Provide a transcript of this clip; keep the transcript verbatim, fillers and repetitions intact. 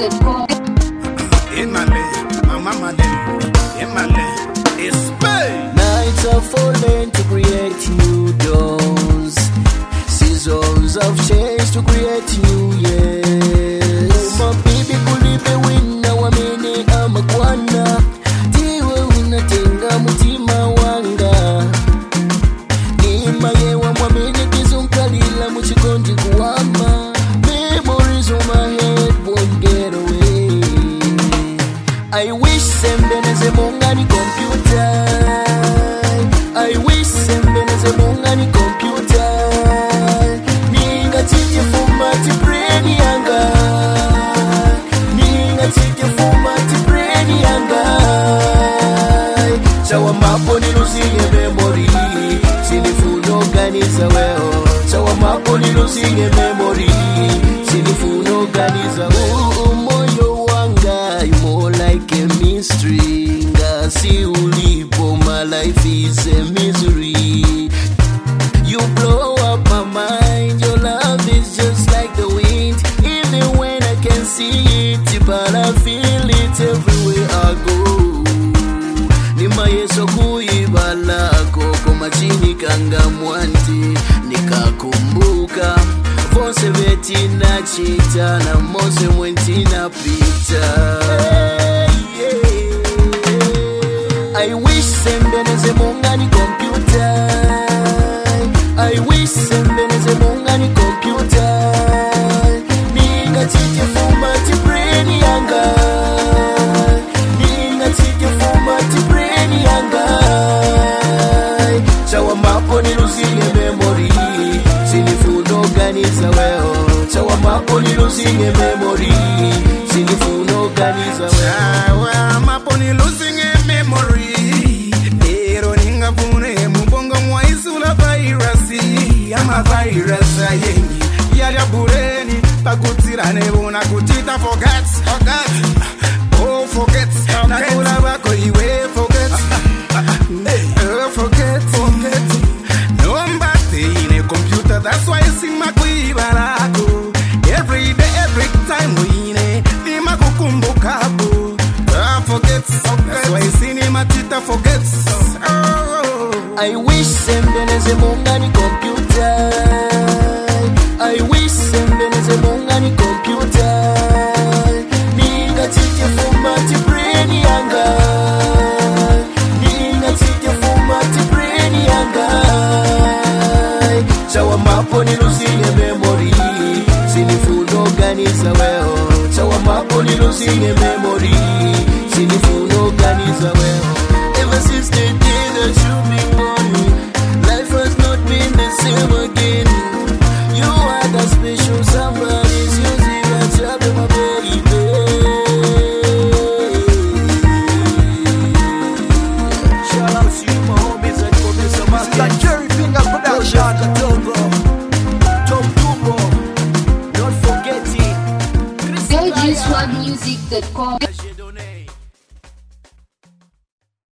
dot com. In my land, my mama land, in my land, it's Spain. Nights are falling to create new dawns, seasons of change to create new years. My baby kulipe wina wamene ama kwana, tiwe unatenga mutima wanga. Nima yewa mwamene kizunkalila muchikondi kuwama. Memories on my head won't get away. I wish sembeneze mongani computer. I wish sembeneze mongani computer. Ninga titi fumati brain yanga. Ninga titi fumati brain yanga. Chawa mapo nilusinge memory. Sinifuno ganiza weo. Chawa mapo nilusinge memory. Sinifuno ganiza weo. Moyo wanga you more like a mystery. Ngasi ulipo my life is a misery. You blow up my mind. Your love is just like the wind. Even when I can't see it, but I feel it everywhere I go. Nima yeso kuibala koko machini kanga mwanti. Nikakumbuka Vonse veti na chita na mose mwenti na pita. I wish sembeneze mongani computer. I wish sembeneze mongani computer. Ninga titi fumati brain yanga. Ninga titi fumati brain yanga. Chawa mapo nilusinge memory. Sinifuno ganiza weo. Chawa mapo nilusinge memory. Sinifuno ganiza weo. Chawa mapo nilusinge memory. Pero ninga pune mubongo mwaisula virus. Ama virus yengi. Yaya bureni. Pakutira nebuna kutita forget. Forget. Oh forget. Nakula bako iwe forget. Oh forget. Forget. In a computer, that's why I sing my kuibarako. Every day, every time we ne, ni makukumbukabu. I forget, that's why I sing my tita forgets. Oh. I wish sembeneze mongani computer. I wish sembeneze mongani computer. Ninga titi fumati brain yanga. Ninga titi fumati brain yanga. Chawa mapo nilusinge memory. Sinifuno ganiza weo. Chawa mapo nilusinge memory. Sinifuno ganiza weo. Ever since the day that you been born, life has not been the same again. You are that special somebody's using that job in my baby. Shout out to you, my homies at Kodesa Market. Like Jerry Finger Production. go juice swag music dot com.